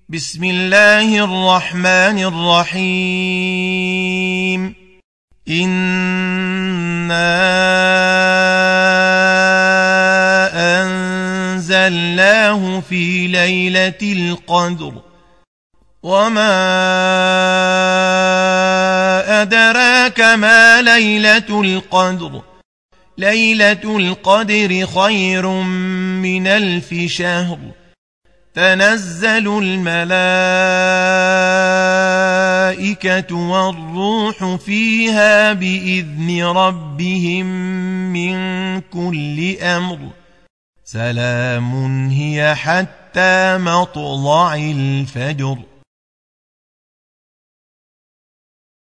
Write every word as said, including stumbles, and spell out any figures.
بسم الله الرحمن الرحيم إنا أنزلناه في ليلة القدر وما أدراك ما ليلة القدر ليلة القدر خير من ألف شهر تنزل الملائكة والروح فيها بإذن ربهم من كل أمر سلام هي حتى مطلع الفجر.